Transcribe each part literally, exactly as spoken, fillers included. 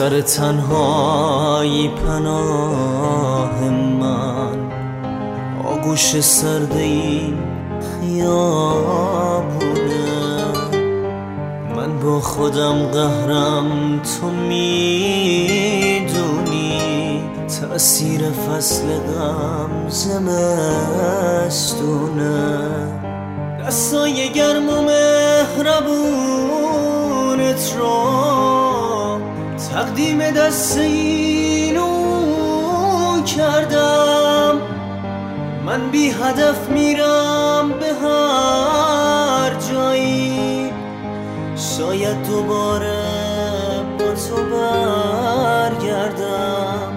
سر تنهایی پناه من، آغوش سرد این خیابونه. من با خودم قهرم، تو میدونی تأثیر فصل غم زمستونه. دستای گرم و مهربونت رو تقدیم دست اینو کردم. من بی هدف میرم به هر جایی، شاید دوباره با تو برگردم.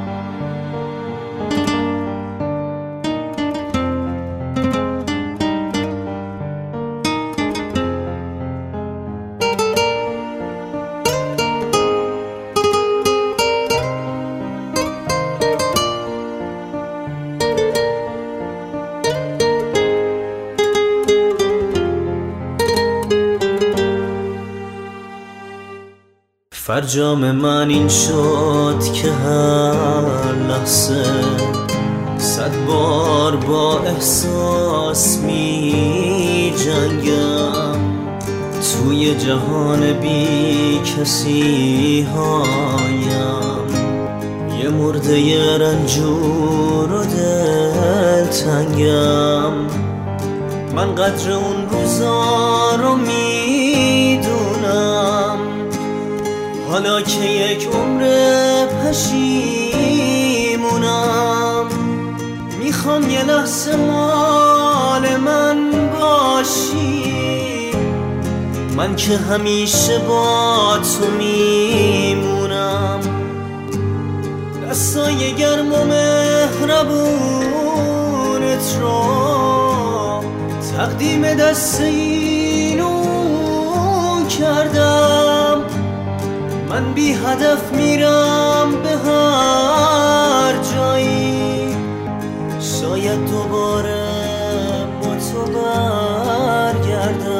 فرجام من این شد که هر لحظه صد بار با احساس می جنگم. توی جهان بی کسی هایم، یه مرده رنجور و دلتنگم. من قدر اون روزا رو میدونم، حالا که یک عمر پشیمونم. میخوام یه لحظه مال من باشی، من که همیشه با تو میمونم. دستای گرم و مهربونت رو تقدیم دست اینو کردم. من بی هدف میرم به هر جایی، شاید دوباره با تو برگردم.